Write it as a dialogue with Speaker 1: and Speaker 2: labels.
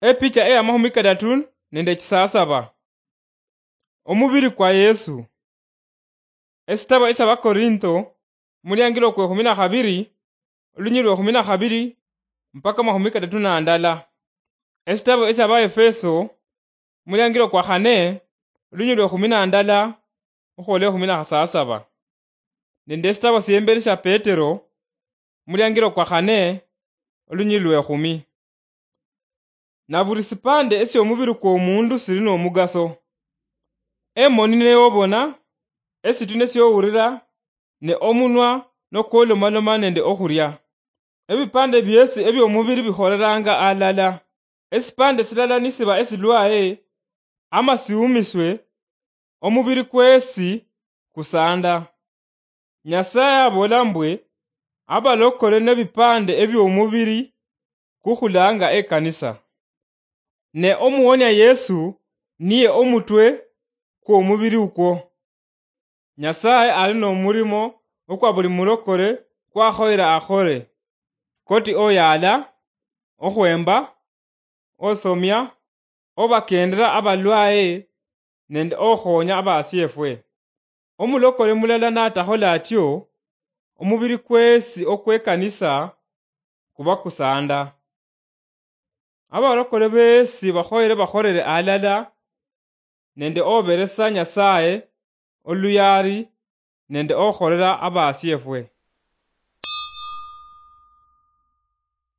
Speaker 1: Epicha ya mahumi kadatun nende chisasaba. Omubiri kwa Yesu. Esitaba isaba Korinto mulyangilo kwe 12 lunyilwe 12 mpaka mahumi kadatu na andala. Esitaba isaba Efeso mulyangilo kwa 4 lunyilwe 12 ukhole 17. Nende esitaba siyembelisha Petero mulyangilo kwa 4 lunyilwe 10. Na buli sipande esi omubiri kwa omundu sili n'omugaso. Emoni neyobona, esitu nesiyowulira, ne omunwa nokwolomaloma nende okhurya. Ebipande byesi ebyomubiri bikholeranga alala. Esipande silala nisiba esilwaye ama siumiswe, omubiri kwesi kusanda. Nyasaye abola mbwe abalokole nebipande ebyomubiri kukhulanga ekanisa. Ne omuwonya Yesu niye omutwe kwa mubiri ukwo. Nyasaye ali n'omulimo okwa buli mulokole kwakhoera akhore. Koti oyala, okhwemba, osomya, obakendera abalwaye nende okhonya abasiefwe. Omulokole mulala natakhola atyo, omubiri kwesi okwekanisa kuba kusanda. Abalokole besi bakhorere alala nende oberesa Nyasaye oluyari nende okholera abasiefwe.